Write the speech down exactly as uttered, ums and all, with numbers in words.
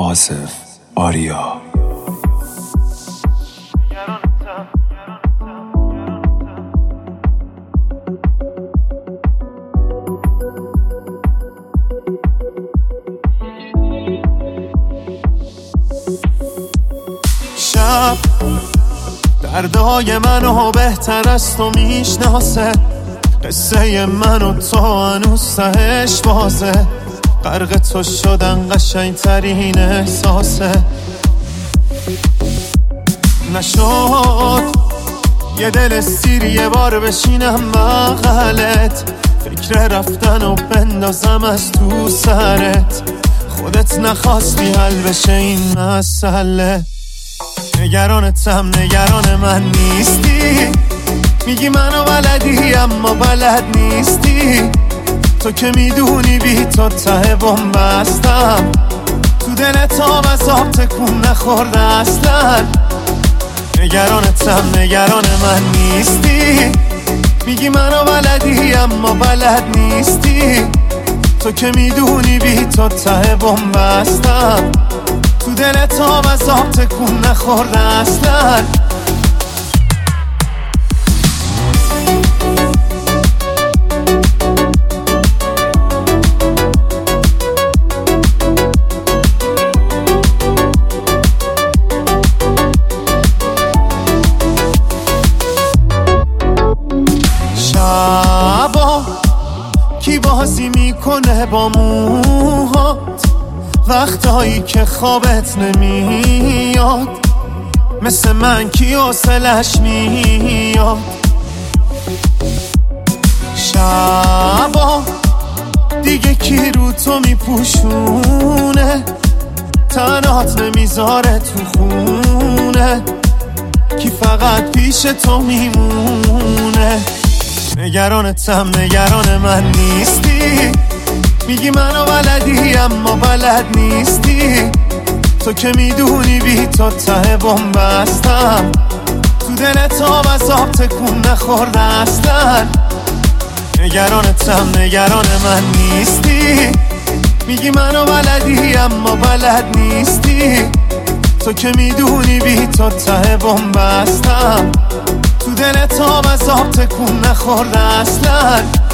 آصف آریا. شب دردای منو بهتر از تو میشناسه، قصه من و تو هنوز تهش بازه، غرق تو شدن قشنگ ترین احساسه. نشد یه دل سیر یه بار بشینم بغلت، فکر رفتن و بندازم از تو سرت، خودت نخواستی حل بشه این مسئله. نگرانتم نگران من نیستی، میگی منو بلدی اما بلد نیستی، تو که میدونی بی تو ته بم بستم، تو دلت آب از آب تکون نخورده اصلا. نگرانتم نگران من نیستی، میگی منو بلدی اما بلد نیستی، تو که میدونی بی تو ته بم بستم، تو دلت آب از آب تکون نخورده اصلا. شبا کی بازی میکنه با موهات، وقتایی که خوابت نمیاد، مثل من کی حوصلش میاد. شبا دیگه کی رو تو میپوشونه، تنات نمیذاره تو خونه، کی فقط پیش تو میمونه. نگرانتم نگران من نیستی، میگی منو بلدی اما بلد نیستی، تو که میدونی بی تو ته بم بستم، تو دلت آب از آب تکون نخورده اصلا. نگرانتم نگران من نیستی، میگی منو بلدی اما بلد نیستی، تو که میدونی بی تو ته بم بستم، تو دلت آب از آب تکون نخورده اصلا.